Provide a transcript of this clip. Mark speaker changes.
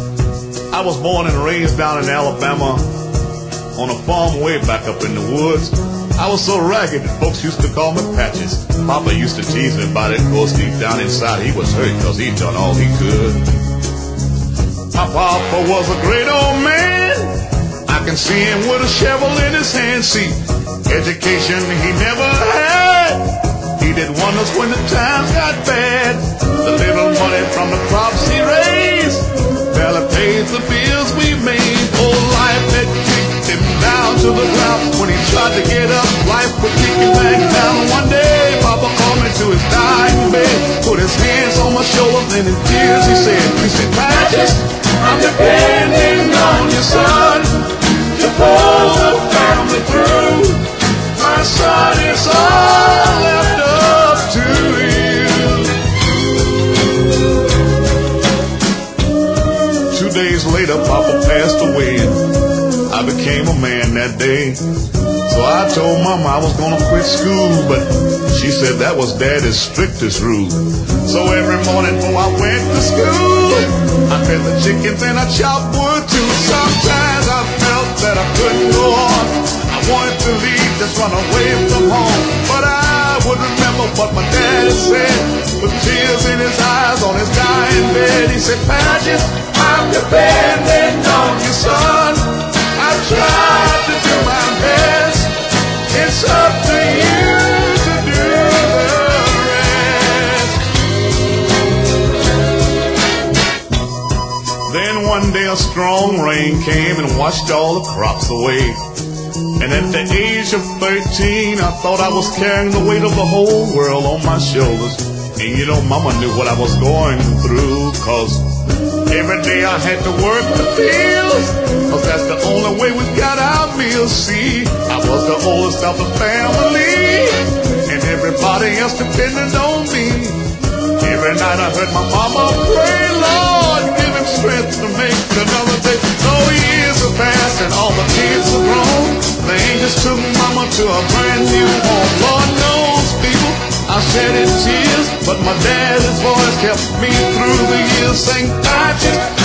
Speaker 1: I was born and raised down in Alabama on a farm way back up in the woods. I was so ragged that folks used to call me Patches. Papa used to tease me about it, of course deep down inside he was hurt because he'd done all he could. My papa was a great old man. I can see him with a shovel in his hand. See, education he never had. He did wonders when the times got bad. The little money from the crops he raised barely paid the bills we made. Oh, life had kicked him down to the ground. When he tried to get up, life would kick him back down. One day, Papa called me to his dying bed, put his hands on my shoulders, and in tears he said, Patches, I'm depending on you, son, to pull the family through. My son is all left up to you. 2 days later, Papa passed away, and I became a man that day. So I told Mama I was gonna quit school, but she said that was Daddy's strictest rule. So every morning before I went to school, I fed the chickens and I chopped wood too. Sometimes I felt that I couldn't go on. I wanted to leave, just run away from home, but I would remember what my daddy said. With tears in his eyes on his dying bed, he said, Patches, I'm depending on you, son. I tried to do my best. It's up to you to do the rest. Then one day a strong rain came and washed all the crops away. And at the age of 13, I thought I was carrying the weight of the whole world on my shoulders. And you know, Mama knew what I was going through, 'cause every day I had to work the fields, 'cause that's the only way we got our meals. See, I was the oldest of the family, and everybody else depended on me. Every night I heard my mama pray, Lord, give him strength to make another day. So years have passed and all the kids are grown. The angels took Mama to a brand new home. Lord knows, people, I shed in tears, but my daddy's voice kept me through the years, saying, Patches,